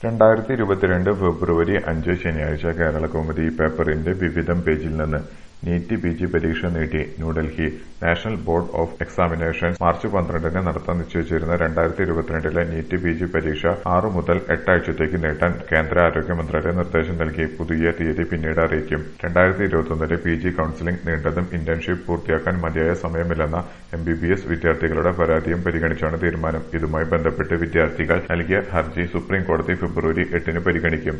2022 ഫെബ്രുവരി 5 ശനിയാഴ്ച കേരളകൗമുദി പേപ്പറിന്റെ വിവിധം പേജിൽ നിന്ന് നീറ്റ് പിജി പരീക്ഷ നീട്ടി. New Delhi national board of examinations March 12-ന് നടത്താൻ നിശ്ചയിച്ചിരുന്ന 2022-ലെ നീറ്റ് പിജി പരീക്ഷ 6 മുതൽ 8 ആഴ്ചത്തേക്ക് നീട്ടാൻ കേന്ദ്ര ആരോഗ്യ മന്ത്രാലയം നിർദ്ദേശം നൽകി. പുതിയ തീയതി പിന്നീട് അറിയിക്കും. 2021-ലെ പിജി കൌൺസിലിംഗ് നീണ്ടതും ഇന്റേൺഷിപ്പ് പൂർത്തിയാക്കാൻ മതിയായ സമയമില്ലെന്ന MBBS വിദ്യാർത്ഥികളുടെ പരാതിയും പരിഗണിച്ചാണ് തീരുമാനം. ഇതുമായി ബന്ധപ്പെട്ട് വിദ്യാർത്ഥികൾ നൽകിയ ഹർജി സുപ്രീം കോടതി ഫെബ്രുവരി 8-ന് പരിഗണിക്കും.